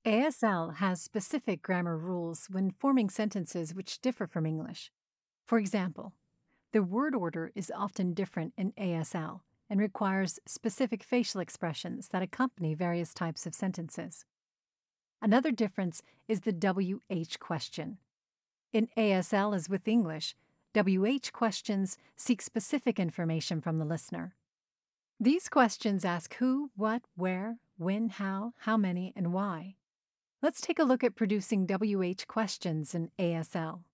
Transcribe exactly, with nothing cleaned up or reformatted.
A S L has specific grammar rules when forming sentences which differ from English. For example, the word order is often different in A S L and requires specific facial expressions that accompany various types of sentences. Another difference is the W H question. In A S L, as with English, W H questions seek specific information from the listener. These questions ask who, what, where, when, how, how many, and why. Let's take a look at producing W H questions in A S L.